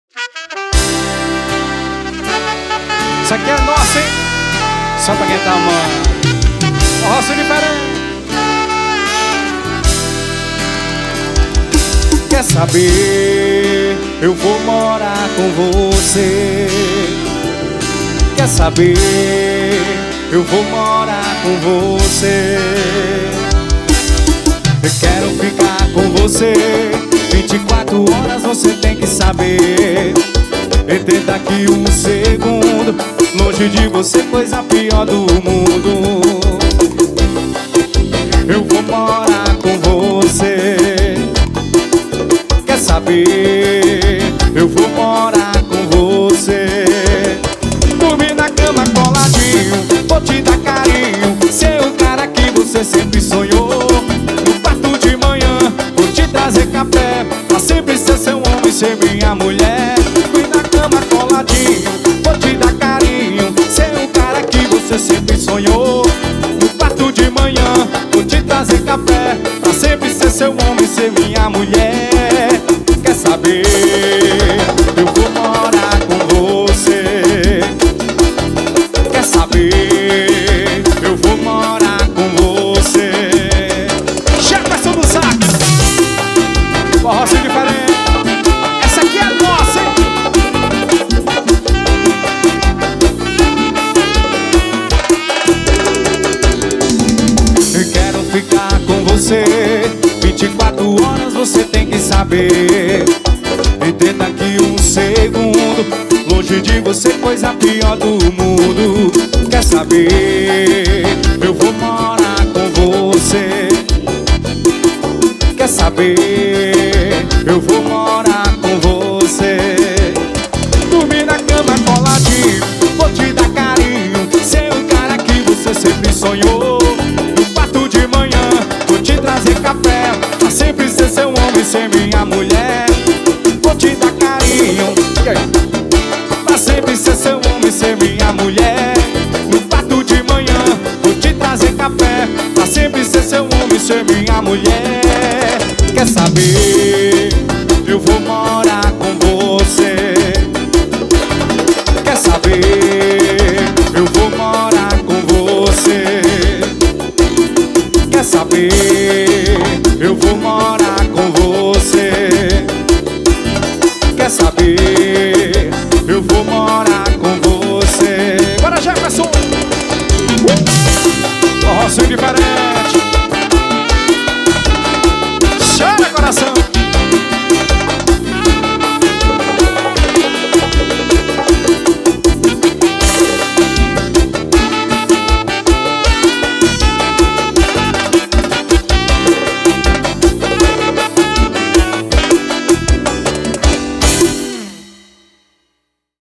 Isso aqui é nosso, hein? Só pra quem tá amando. Roça diferente. Quer saber? Eu vou morar com você. Quer saber? Eu vou morar com você. Eu quero ficar com você 24 horas, você tem que saber. Entrei daqui um segundo, longe de você, coisa pior do mundo. Eu vou morar com você. Quer saber? Eu vou morar com você. Dormir na cama coladinho, vou te dar carinho, ser o cara que você sempre sonhou. No quarto de manhã, vou te trazer café, pra sempre ser seu homem, ser minha mulher. Dormir na cama coladinho, vou te dar carinho, ser o cara que você sempre sonhou. No quarto de manhã, vou te trazer café, pra sempre ser seu homem, ser minha mulher. Quer saber? Eu vou morar com você. Quer saber? Eu vou morar com você. Jefferson do sax. Forró assim diferente. Essa aqui é nossa, hein? Eu quero ficar com você 24 horas, você tem que saber. Entrei daqui um segundo, longe de você, coisa pior do mundo. Quer saber? Eu vou morar com você. Quer saber? Eu vou morar com você. Dormir na cama coladinho, vou te dar carinho, ser o cara que você sempre sonhou. No quarto de manhã, vou te trazer café, pra sempre ser seu homem, ser minha mulher. Vou te dar carinho, pra sempre ser seu homem, ser minha mulher. No quarto de manhã, vou te trazer café, pra sempre ser seu homem, ser minha mulher. Quer saber? Eu vou morar com você. Quer saber? Eu vou morar com você. Quer saber? Eu vou morar com você. Quer saber? Eu vou morar com você. Bora, Jefferson! Forró sem diferença.